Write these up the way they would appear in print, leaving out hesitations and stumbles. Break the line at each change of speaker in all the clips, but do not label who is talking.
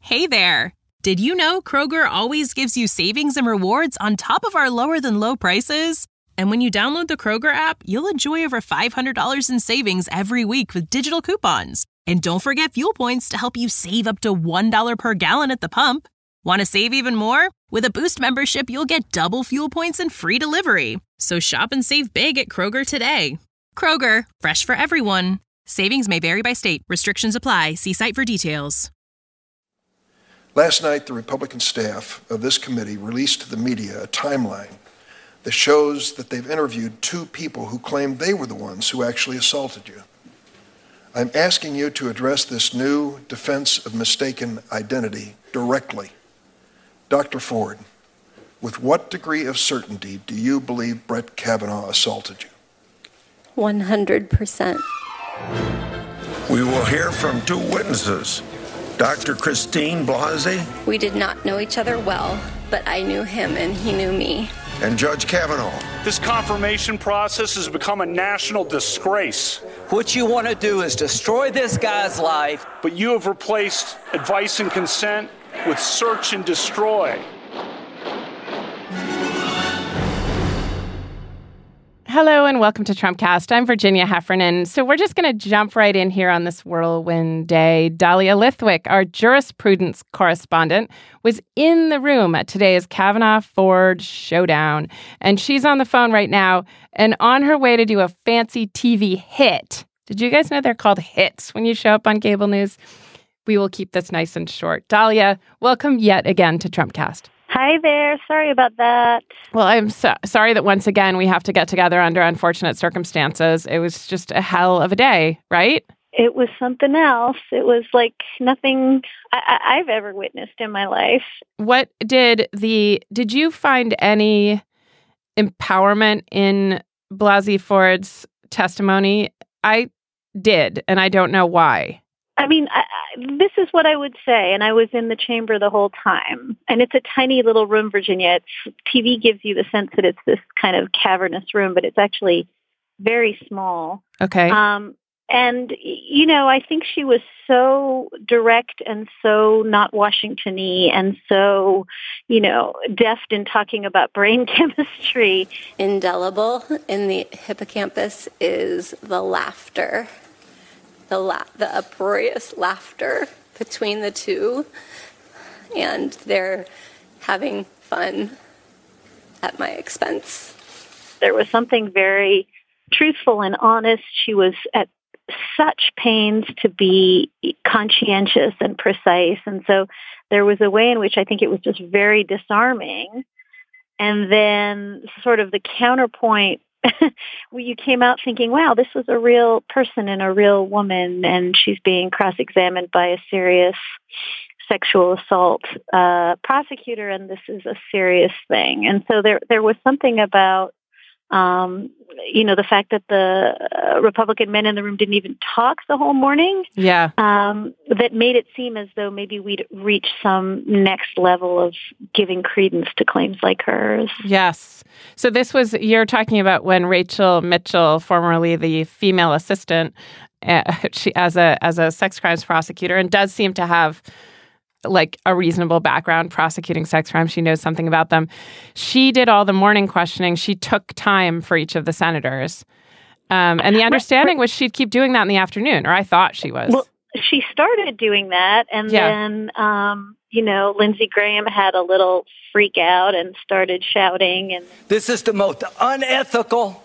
Hey there! Did you know Kroger always gives you savings and rewards on top of our lower-than-low prices? And when you download the Kroger app, you'll enjoy over $500 in savings every week with digital coupons. And don't forget fuel points to help you save up to $1 per gallon at the pump. Want to save even more? With a Boost membership, you'll get double fuel points and free delivery. So shop and save big at Kroger today. Kroger, fresh for everyone. Savings may vary by state. Restrictions apply. See site for details.
Last night, the Republican staff of this committee released to the media a timeline that shows that they've interviewed 2 people who claim they were the ones who actually assaulted you. I'm asking you to address this new defense of mistaken identity directly. Dr. Ford, with what degree of certainty do you believe Brett Kavanaugh assaulted you?
100%.
We will hear from 2 witnesses. Dr. Christine Blasey.
We did not know each other well, but I knew him and he knew me.
And Judge Kavanaugh.
This confirmation process has become a national disgrace.
What you want to do is destroy this guy's life.
But you have replaced advice and consent with search and destroy.
Hello and welcome to Trumpcast. I'm Virginia Heffernan. So we're just going to jump right in here on this whirlwind day. Dahlia Lithwick, our jurisprudence correspondent, was in the room at today's Kavanaugh-Ford showdown. And she's on the phone right now and on her way to do a fancy TV hit. Did you guys know they're called hits when you show up on cable news? We will keep this nice and short. Dahlia, welcome yet again to Trumpcast.
Hi there. Sorry about that.
Well, I'm sorry that once again we have to get together under unfortunate circumstances. It was just a hell of a day, right?
It was something else. It was like nothing I've ever witnessed in my life.
What did you find any empowerment in Blasey Ford's testimony? I did, and I don't know why.
I mean, this is what I would say, and I was in the chamber the whole time. And it's a tiny little room, Virginia. TV gives you the sense that it's this kind of cavernous room, but it's actually very small.
Okay.
And, you know, I think she was so direct and so not Washington-y and so, you know, deft in talking about brain chemistry.
Indelible in the hippocampus is the laughter. The uproarious laughter between the two, and they're having fun at my expense.
There was something very truthful and honest. She was at such pains to be conscientious and precise, and so there was a way in which I think it was just very disarming. And then sort of the counterpoint, you came out thinking, wow, this was a real person and a real woman, and she's being cross-examined by a serious sexual assault prosecutor, and this is a serious thing. And so there was something about, you know, the fact that the Republican men in the room didn't even talk the whole morning.
Yeah.
That made it seem as though maybe we'd reach some next level of giving credence to claims like hers.
Yes. So you're talking about when Rachel Mitchell, formerly the female assistant, she as a sex crimes prosecutor, and does seem to have like a reasonable background prosecuting sex crimes. She knows something about them. She did all the morning questioning. She took time for each of the senators. And the understanding was she'd keep doing that in the afternoon, or I thought she was.
Well, she started doing that, and then, you know, Lindsey Graham had a little freak out and started shouting. And
this is the most unethical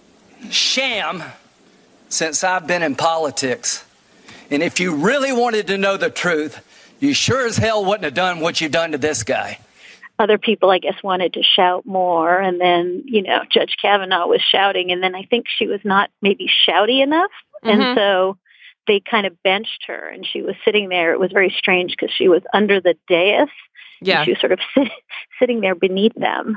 sham since I've been in politics. And if you really wanted to know the truth, you sure as hell wouldn't have done what you've done to this guy.
Other people, I guess, wanted to shout more. And then, you know, Judge Kavanaugh was shouting. And then I think she was not maybe shouty enough. Mm-hmm. And so they kind of benched her. And she was sitting there. It was very strange because she was under the dais.
Yeah.
She was sort of sitting there beneath them.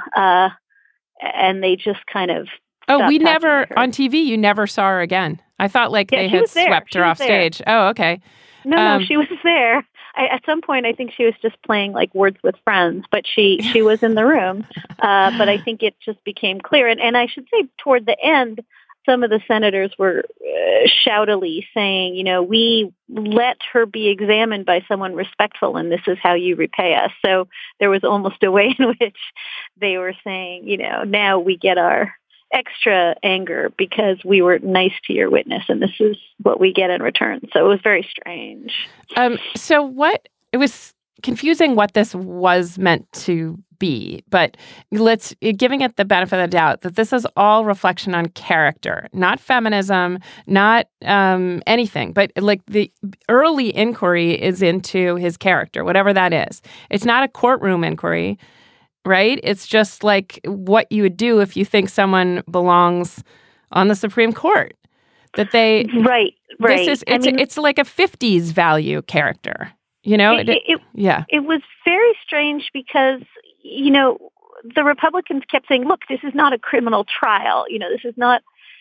And they just kind of...
Oh, we never, on TV, you never saw her again. I thought like they had swept her off stage. Oh, okay.
No, she was there. At some point, I think she was just playing like Words with Friends, but she was in the room. But I think it just became clear. And I should say toward the end, some of the senators were shoutily saying, we let her be examined by someone respectful, and this is how you repay us. So there was almost a way in which they were saying, now we get our extra anger because we were nice to your witness, and this is what we get in return. So it was very strange.
It was confusing what this was meant to be, but giving it the benefit of the doubt that this is all reflection on character, not feminism, not anything, but like the early inquiry is into his character, whatever that is. It's not a courtroom inquiry, right? It's just like what you would do if you think someone belongs on the Supreme Court. That they
right.
It's like a 50s value character. It was very strange because, the Republicans kept saying, look, this is not a criminal trial. This is not,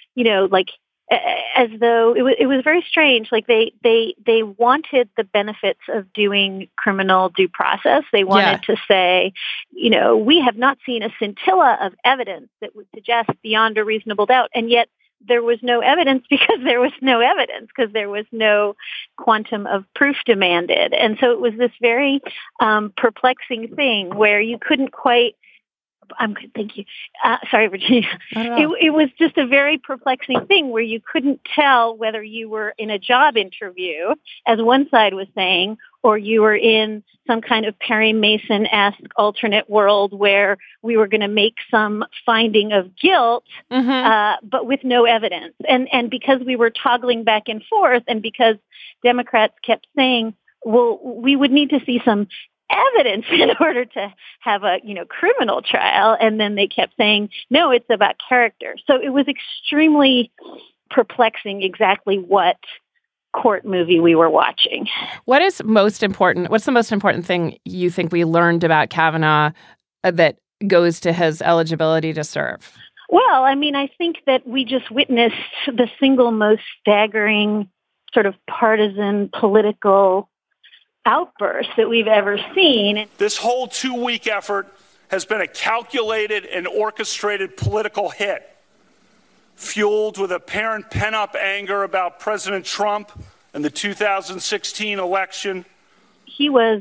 as though it was very strange. Like they wanted the benefits of doing criminal due process. They wanted to say, we have not seen a scintilla of evidence that would suggest beyond a reasonable doubt. And yet, there was no evidence because there was no evidence, because there was no quantum of proof demanded. And so it was this very perplexing thing where you couldn't quite, I'm good, thank you. Sorry, Virginia. It was just a very perplexing thing where you couldn't tell whether you were in a job interview, as one side was saying, or you were in some kind of Perry Mason-esque alternate world where we were going to make some finding of guilt, but with no evidence. And because we were toggling back and forth, and because Democrats kept saying, well, we would need to see some evidence in order to have a criminal trial, and then they kept saying, no, it's about character. So it was extremely perplexing exactly what court movie we were watching. What's the most important thing you think we learned about Kavanaugh that goes to his eligibility to serve? Well, I think that we just witnessed the single most staggering sort of partisan political outburst that we've ever seen.
This whole 2-week effort has been a calculated and orchestrated political hit, fueled with apparent pent-up anger about President Trump and the 2016 election.
He was,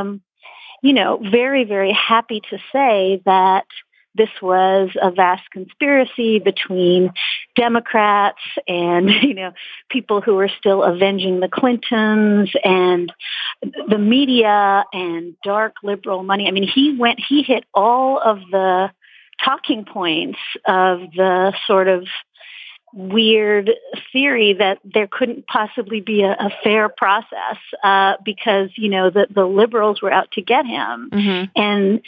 very, very happy to say that this was a vast conspiracy between Democrats and, people who were still avenging the Clintons and the media and dark liberal money. He hit all of the talking points of the sort of weird theory that there couldn't possibly be a fair process because, the liberals were out to get him. And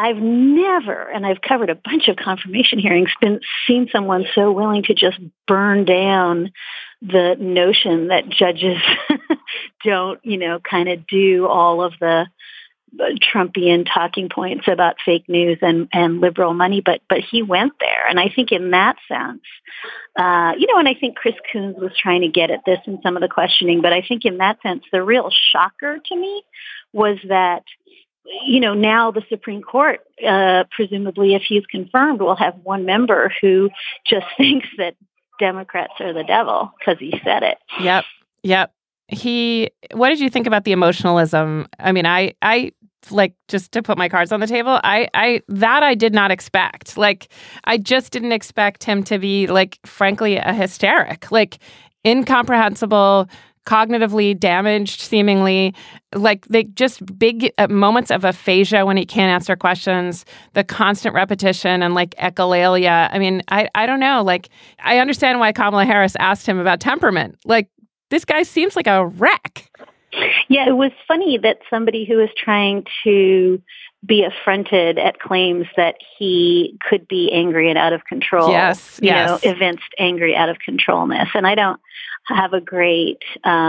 I've covered a bunch of confirmation hearings, seen someone so willing to just burn down the notion that judges don't, kind of do all of the Trumpian talking points about fake news and liberal money, but he went there. And I think in that sense, and I think Chris Coons was trying to get at this in some of the questioning, but I think in that sense, the real shocker to me was that, now the Supreme Court, presumably if he's confirmed, will have one member who just thinks that Democrats are the devil because he said it. Yep. What did you think about the emotionalism? I like, just to put my cards on the table, I did not expect. Like, I just didn't expect him to be, like, frankly, a hysteric, like, incomprehensible, cognitively damaged, seemingly, like, they just big moments of aphasia when he can't answer questions, the constant repetition and, like, echolalia. I don't know. Like, I understand why Kamala Harris asked him about temperament. Like, this guy seems like a wreck. Yeah, it was funny that somebody who was trying to be affronted at claims that he could be angry and out of control, evinced angry out of controlness. And I don't have a great,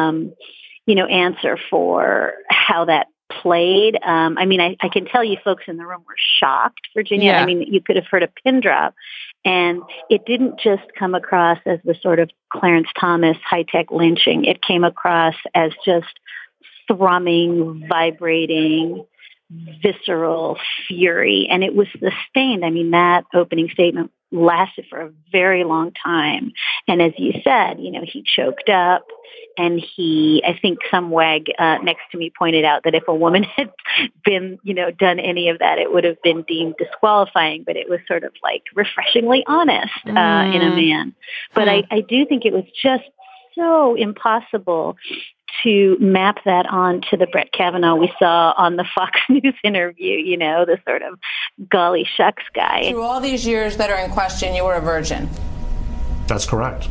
answer for how that played. I can tell you folks in the room were shocked, Virginia. Yeah. You could have heard a pin drop. And it didn't just come across as the sort of Clarence Thomas high-tech lynching. It came across as just thrumming, vibrating, visceral fury. And it was sustained. That opening statement lasted for a very long time. And as you said, he choked up. And I think some wag next to me pointed out that if a woman had been, done any of that, it would have been deemed disqualifying. But it was sort of like refreshingly honest in a man. But I do think it was just so impossible to map that on to the Brett Kavanaugh we saw on the Fox News interview, the sort of golly shucks guy.
Through all these years that are in question, you were a virgin.
That's correct.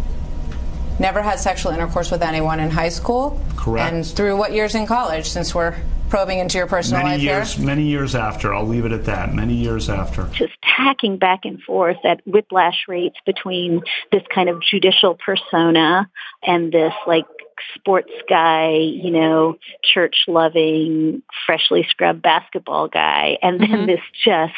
Never had sexual intercourse with anyone in high school?
Correct.
And through what years in college, since we're probing into your personal life here?
Many years after. I'll leave it at that. Many years after.
Just tacking back and forth at whiplash rates between this kind of judicial persona and this like sports guy, church-loving, freshly scrubbed basketball guy, and then this just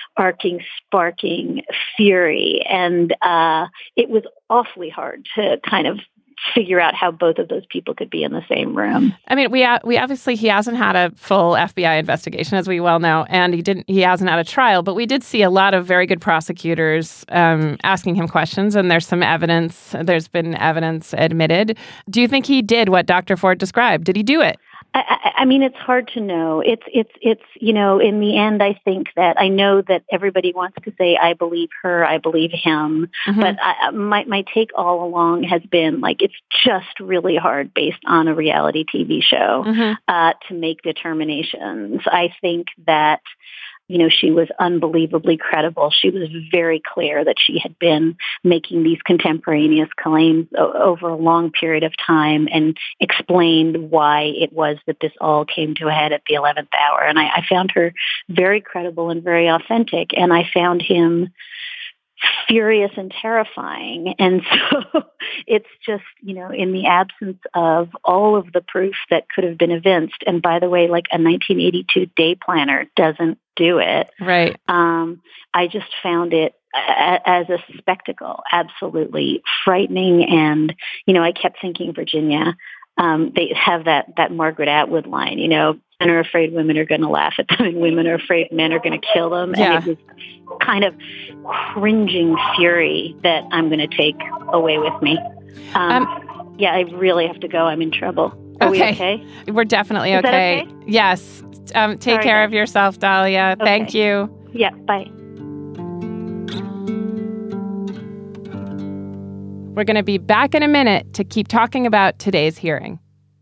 sparking fury. And it was awfully hard to kind of figure out how both of those people could be in the same room.
I mean, we obviously, he hasn't had a full FBI investigation, as we well know, and he hasn't had a trial, but we did see a lot of very good prosecutors asking him questions, and there's been evidence admitted. Do you think he did what Dr. Ford described? Did he do it?
I mean, it's hard to know. It's in the end, I think that I know that everybody wants to say, I believe her, I believe him. Mm-hmm. But my take all along has been like, it's just really hard based on a reality TV show to make determinations. I think that, she was unbelievably credible. She was very clear that she had been making these contemporaneous claims over a long period of time and explained why it was that this all came to a head at the 11th hour. And I found her very credible and very authentic. And I found him furious and terrifying. And so it's just, in the absence of all of the proof that could have been evinced. And by the way, like a 1982 day planner doesn't do it.
Right.
I just found it as a spectacle, absolutely frightening. And, I kept thinking, Virginia, they have that Margaret Atwood line, men are afraid women are going to laugh at them and women are afraid men are going to kill them.
Yeah.
And it was kind of cringing fury that I'm going to take away with me. Yeah, I really have to go. I'm in trouble. Are we okay?
We're definitely
okay.
Is that okay? Yes. Take care of yourself, Dahlia. Okay. Thank you.
Yeah, bye.
We're going to be back in a minute to keep talking about today's hearing.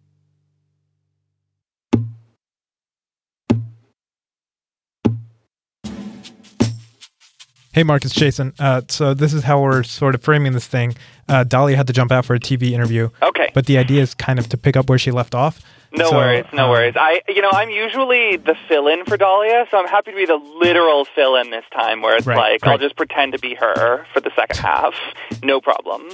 Hey, Mark, it's Jason. So this is how we're sort of framing this thing. Dahlia had to jump out for a TV interview.
Okay.
But the idea is kind of to pick up where she left off.
No worries. I'm usually the fill-in for Dahlia, so I'm happy to be the literal fill-in this time, where it's I'll just pretend to be her for the second half. No problem.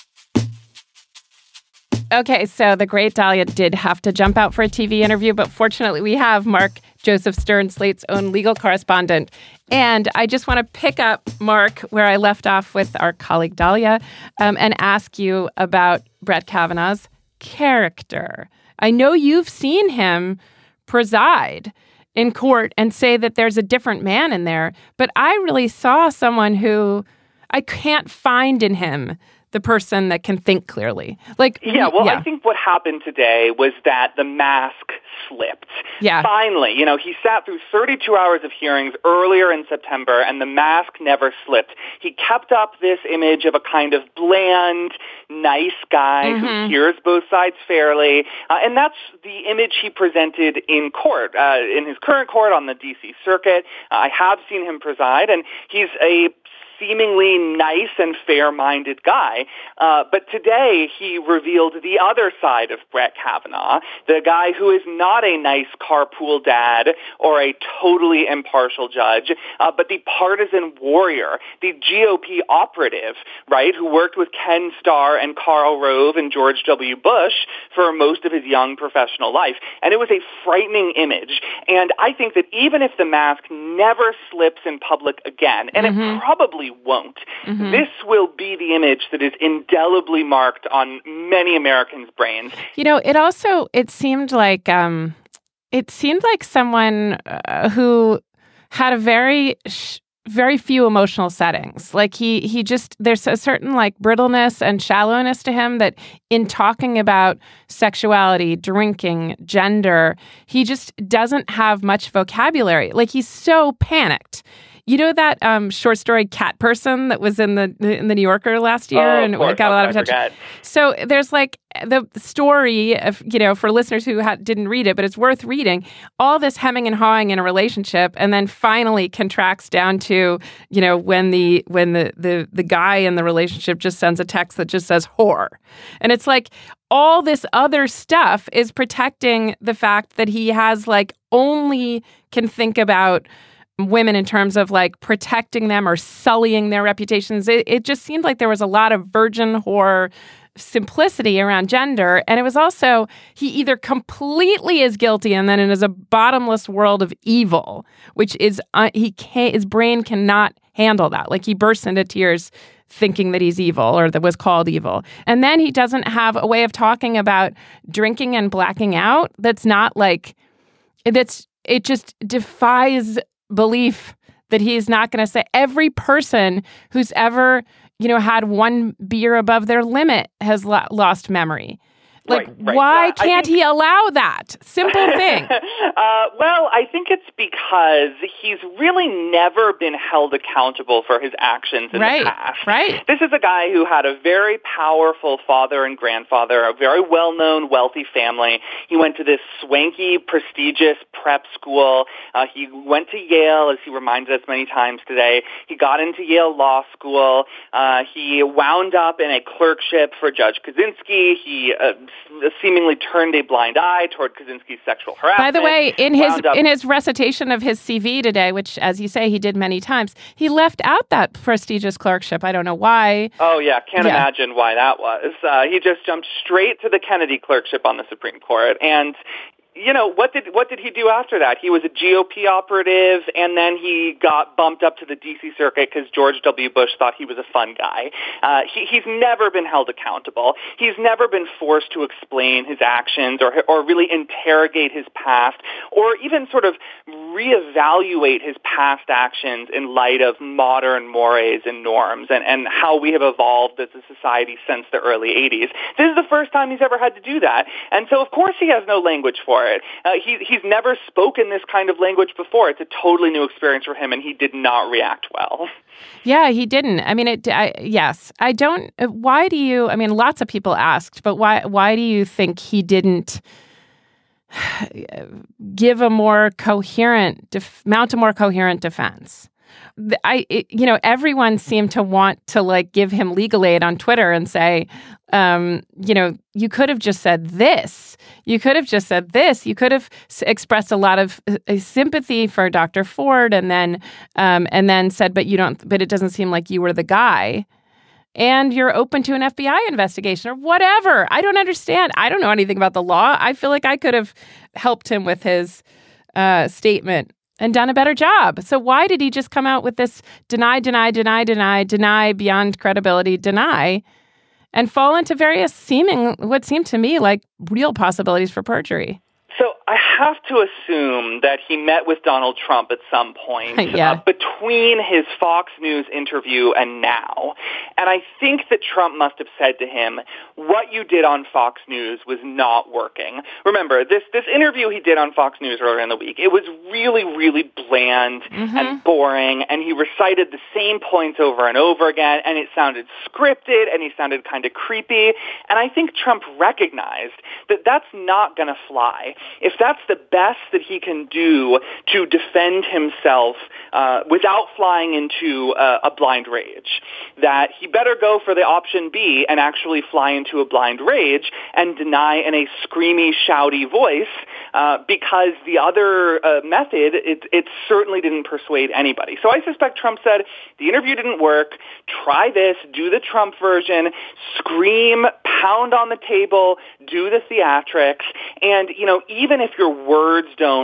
Okay, so the great Dahlia did have to jump out for a TV interview, but fortunately we have Mark Joseph Stern, Slate's own legal correspondent. And I just want to pick up, Mark, where I left off with our colleague Dahlia, and ask you about Brett Kavanaugh's character. I know you've seen him preside in court and say that there's a different man in there, but I really saw someone who I can't find in him the person that can think clearly.
I think what happened today was that the mask slipped.
Yeah.
Finally, he sat through 32 hours of hearings earlier in September, and the mask never slipped. He kept up this image of a kind of bland, nice guy who hears both sides fairly, and that's the image he presented in court, in his current court on the D.C. Circuit. I have seen him preside, and he's a seemingly nice and fair-minded guy. But today he revealed the other side of Brett Kavanaugh, the guy who is not a nice carpool dad or a totally impartial judge, but the partisan warrior, the GOP operative, right, who worked with Ken Starr and Karl Rove and George W. Bush for most of his young professional life. And it was a frightening image. And I think that even if the mask never slips in public again, and it probably won't. This will be the image that is indelibly marked on many Americans' brains.
It seemed like someone who had a very very few emotional settings. Like he just, there's a certain like brittleness and shallowness to him that in talking about sexuality, drinking, gender, he just doesn't have much vocabulary. Like he's so panicked. You know that short story Cat Person that was in the New Yorker last year and it got a lot of attention. So there's like the story of, for listeners who didn't read it, but it's worth reading. All this hemming and hawing in a relationship, and then finally contracts down to when the guy in the relationship just sends a text that just says whore, and it's like all this other stuff is protecting the fact that he has like only can think about women in terms of like protecting them or sullying their reputations. It just seemed like there was a lot of virgin whore simplicity around gender. And it was also, he either completely is guilty and then it is a bottomless world of evil, which is, his brain cannot handle that. Like he bursts into tears thinking that he's evil or that was called evil. And then he doesn't have a way of talking about drinking and blacking out. That's not like, it just defies belief that he's not going to say. Every person who's ever, had one beer above their limit has lost memory. Like,
right.
Why can't he allow that? Simple thing.
Well, I think it's because he's really never been held accountable for his actions in the past.
Right.
This is a guy who had a very powerful father and grandfather, a very well-known, wealthy family. He went to this swanky, prestigious prep school. He went to Yale, as he reminds us many times today. He got into Yale Law School. He wound up in a clerkship for Judge Kaczynski. He seemingly turned a blind eye toward Kaczynski's sexual harassment.
By the way, in his recitation of his CV today, which, as you say, he did many times, he left out that prestigious clerkship. I don't know why.
Oh, yeah. Can't imagine why that was. He just jumped straight to the Kennedy clerkship on the Supreme Court. And what did he do after that? He was a GOP operative, and then he got bumped up to the D.C. circuit because George W. Bush thought he was a fun guy. He's never been held accountable. He's never been forced to explain his actions or really interrogate his past or even sort of reevaluate his past actions in light of modern mores and norms and how we have evolved as a society since the early 80s. This is the first time he's ever had to do that. And so, of course, he has no language for it. He's never spoken this kind of language before. It's a totally new experience for him, and he did not react well.
Yeah, he didn't. I mean, yes. I don't. Why do you? I mean, lots of people asked, but why do you think he didn't give a more coherent, mount a more coherent defense? Everyone seemed to want to like give him legal aid on Twitter and say, you could have just said this. You could have just said this. You could have expressed a lot of sympathy for Dr. Ford, and then said, but it doesn't seem like you were the guy. And you're open to an FBI investigation or whatever. I don't understand. I don't know anything about the law. I feel like I could have helped him with his statement and done a better job. So why did he just come out with this deny beyond credibility, deny, and fall into various what seemed to me like real possibilities for perjury?
So I have to assume that he met with Donald Trump at some point between his Fox News interview and now. And I think that Trump must have said to him, what you did on Fox News was not working. Remember, this interview he did on Fox News earlier in the week, it was really, really bland and boring, and he recited the same points over and over again, and it sounded scripted, and he sounded kind of creepy. And I think Trump recognized that that's not going to fly. If that's the best that he can do to defend himself without flying into a blind rage, that he better go for the option B and actually fly into a blind rage and deny in a screamy, shouty voice because the other method, it certainly didn't persuade anybody. So I suspect Trump said, the interview didn't work, try this, do the Trump version, scream, pound on the table, do the theatrics, and, even if your words don't convince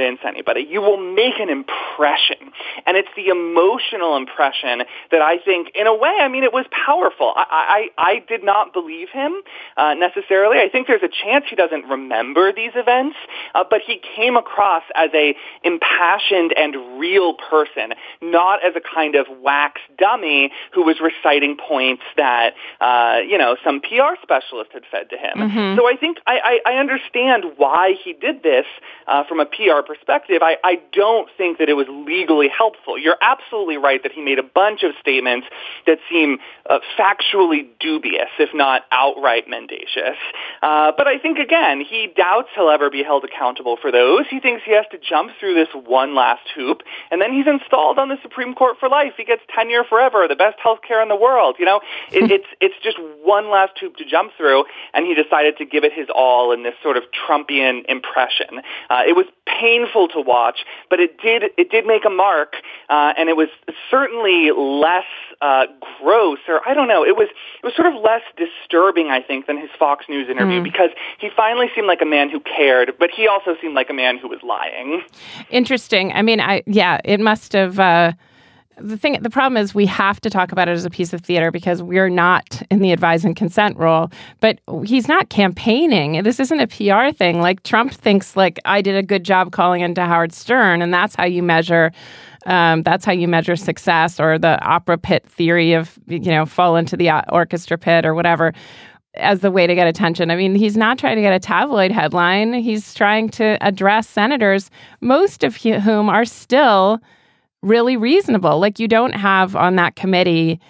convince anybody. You will make an impression. And it's the emotional impression that I think, in a way, I mean, it was powerful. I did not believe him necessarily. I think there's a chance he doesn't remember these events, but he came across as a impassioned and real person, not as a kind of wax dummy who was reciting points that, some PR specialist had fed to him. Mm-hmm. So I think I understand why he did this from a PR perspective. I don't think that it was legally helpful. You're absolutely right that he made a bunch of statements that seem factually dubious, if not outright mendacious. But I think, again, he doubts he'll ever be held accountable for those. He thinks he has to jump through this one last hoop, and then he's installed on the Supreme Court for life. He gets tenure forever, the best health care in the world. It's just one last hoop to jump through, and he decided to give it his all in this sort of Trumpian impression. It was painful to watch, but it did make a mark, and it was certainly less gross, or I don't know. It was sort of less disturbing, I think, than his Fox News interview, because he finally seemed like a man who cared, but he also seemed like a man who was lying.
Interesting. I mean, it must have. The problem is we have to talk about it as a piece of theater because we're not in the advise and consent role. But he's not campaigning. This isn't a PR thing. Like Trump thinks, like I did a good job calling into Howard Stern, and that's how you measure. That's how you measure success, or the opera pit theory of fall into the orchestra pit or whatever, as the way to get attention. I mean, he's not trying to get a tabloid headline. He's trying to address senators, most of whom are still really reasonable. Like you don't have on that committee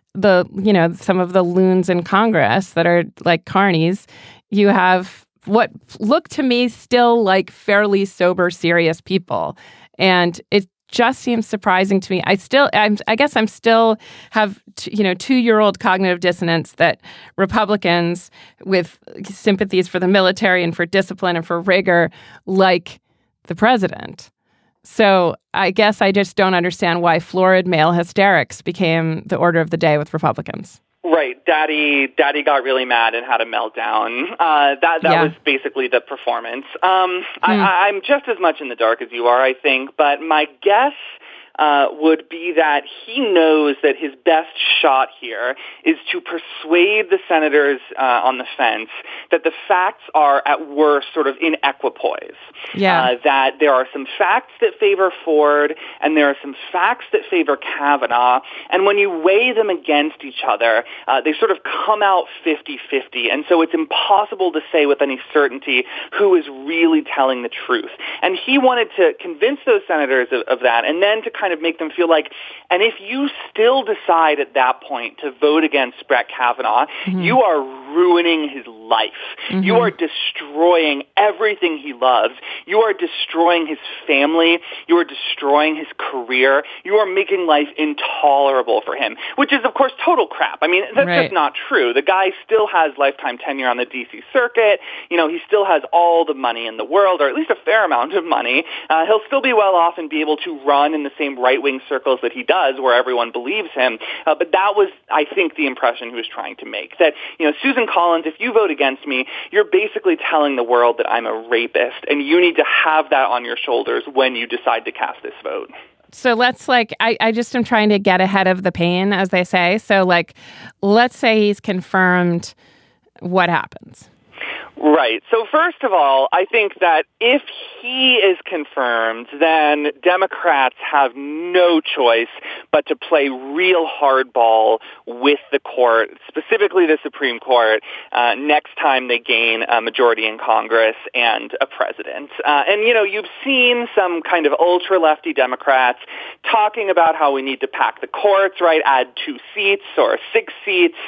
some of the loons in Congress that are like carnies. You have what look to me still like fairly sober, serious people. And it just seems surprising to me. I guess I'm still have 2-year-old cognitive dissonance that Republicans with sympathies for the military and for discipline and for rigor like the president. So I guess I just don't understand why florid male hysterics became the order of the day with Republicans.
Right. Daddy got really mad and had a meltdown. That was basically the performance. I'm just as much in the dark as you are, I think, but my guess would be that he knows that his best shot here is to persuade the senators on the fence that the facts are at worst sort of in equipoise. That there are some facts that favor Ford and there are some facts that favor Kavanaugh. And when you weigh them against each other, they sort of come out 50-50. And so it's impossible to say with any certainty who is really telling the truth. And he wanted to convince those senators of that and then to kind of make them feel like, and if you still decide at that point to vote against Brett Kavanaugh, you are ruining his life. You are destroying everything he loves. You are destroying his family. You are destroying his career. You are making life intolerable for him, which is, of course, total crap. I mean, that's just not true. The guy still has lifetime tenure on the D.C. circuit. He still has all the money in the world, or at least a fair amount of money. He'll still be well off and be able to run in the same right-wing circles that he does, where everyone believes him. But that was, I think, the impression he was trying to make. That, Susan Collins, if you vote against me, you're basically telling the world that I'm a rapist, and you need to have that on your shoulders when you decide to cast this vote.
So let's I just am trying to get ahead of the pain, as they say. So let's say he's confirmed. What happens?
Right. So first of all, I think that if he is confirmed, then Democrats have no choice but to play real hardball with the court, specifically the Supreme Court, next time they gain a majority in Congress and a president. And you've seen some kind of ultra-lefty Democrats talking about how we need to pack the courts, right, add 2 seats or 6 seats,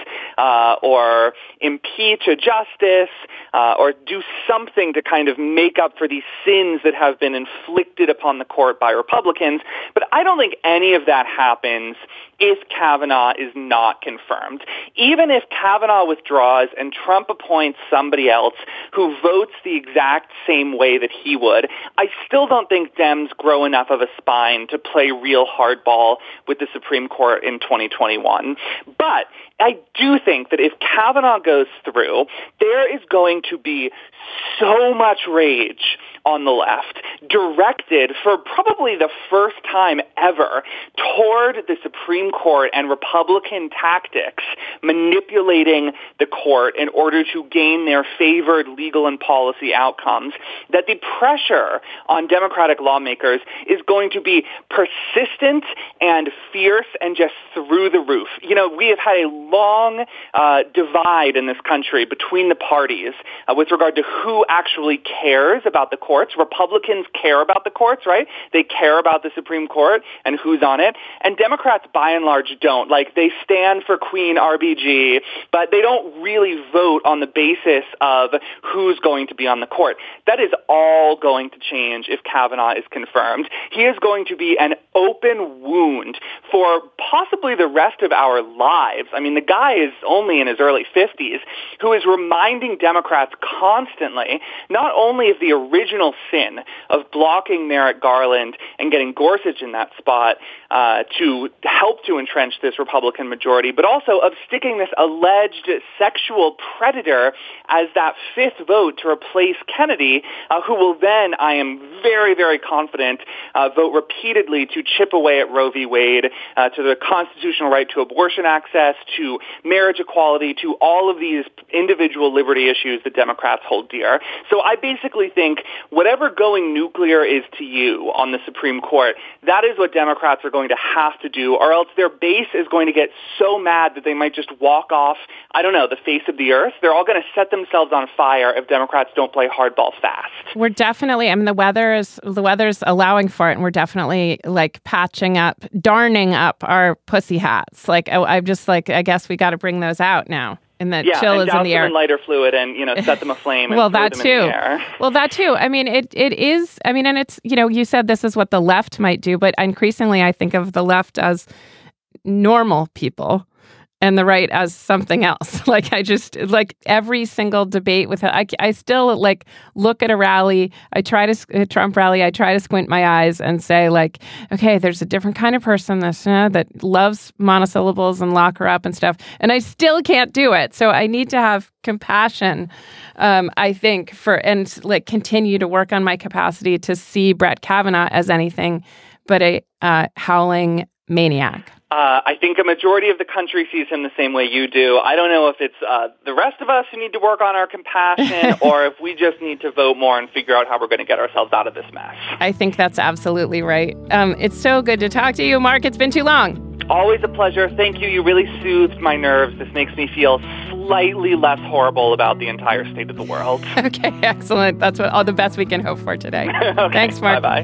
or impeach a justice, or do something to kind of make up for these sins that have been inflicted upon the court by Republicans. But I don't think any of that happens if Kavanaugh is not confirmed. Even if Kavanaugh withdraws and Trump appoints somebody else who votes the exact same way that he would, I still don't think Dems grow enough of a spine to play real hardball with the Supreme Court in 2021. But I do think that if Kavanaugh goes through, there is going to be so much rage on the left directed for probably the first time ever toward the Supreme Court and Republican tactics manipulating the court in order to gain their favored legal and policy outcomes, that the pressure on Democratic lawmakers is going to be persistent and fierce and just through the roof. You know, we have had a long divide in this country between the parties with regard to who actually cares about the courts. Republicans care about the courts, right? They care about the Supreme Court and who's on it. And Democrats, by and large, don't. Like, they stand for Queen RBG, but they don't really vote on the basis of who's going to be on the court. That is all going to change if Kavanaugh is confirmed. He is going to be an open wound for possibly the rest of our lives. I mean, the guy is only in his early 50s, who is reminding Democrats constantly not only of the original sin of blocking Merrick Garland and getting Gorsuch in that spot to help to entrench this Republican majority, but also of sticking this alleged sexual predator as that fifth vote to replace Kennedy, who will then, I am very, very confident, vote repeatedly to chip away at Roe v. Wade, to the constitutional right to abortion access, to marriage equality, to all of these individual liberty issues that Democrats hold dear. So I basically think whatever going nuclear is to you on the Supreme Court, that is what Democrats are going to have to do, or else their base is going to get so mad that they might just walk off, I don't know, the face of the earth. They're all going to set themselves on fire if Democrats don't play hardball fast.
We're definitely, I mean, the weather's allowing for it, and we're definitely like patching up, darning up our pussy hats. Like, I'm just like, I guess we got to bring those out now. And that chill is in the air.
And lighter fluid and, set them aflame and
well,
throw
that
them
too.
in the air.
Well, that too. I mean, it is, I mean, and it's, you said this is what the left might do, but increasingly I think of the left as normal people and the right as something else. Like, I just, like, every single debate with I still, like, look at a rally, a Trump rally, I try to squint my eyes and say, like, okay, there's a different kind of person that loves monosyllables and lock her up and stuff, and I still can't do it. So I need to have compassion, I think, and, like, continue to work on my capacity to see Brett Kavanaugh as anything but a howling maniac.
I think a majority of the country sees him the same way you do. I don't know if it's the rest of us who need to work on our compassion or if we just need to vote more and figure out how we're going to get ourselves out of this mess.
I think that's absolutely right. It's so good to talk to you, Mark. It's been too long.
Always a pleasure. Thank you. You really soothed my nerves. This makes me feel slightly less horrible about the entire state of the world.
Okay, excellent. That's all the best we can hope for today.
Okay,
thanks, Mark.
Bye-bye.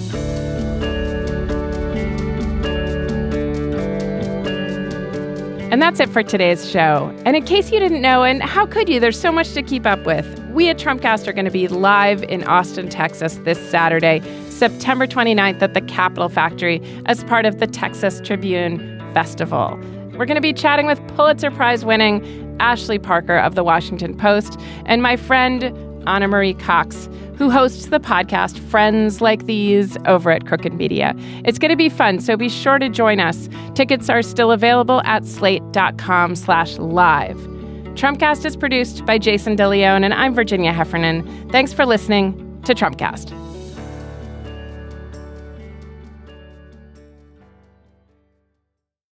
And that's it for today's show. And in case you didn't know, and how could you? There's so much to keep up with. We at Trumpcast are going to be live in Austin, Texas this Saturday, September 29th at the Capitol Factory as part of the Texas Tribune Festival. We're going to be chatting with Pulitzer Prize-winning Ashley Parker of The Washington Post and my friend Anna Marie Cox, who hosts the podcast Friends Like These over at Crooked Media. It's going to be fun, so be sure to join us. Tickets are still available at slate.com/live. Trumpcast is produced by Jason DeLeon, and I'm Virginia Heffernan. Thanks for listening to Trumpcast.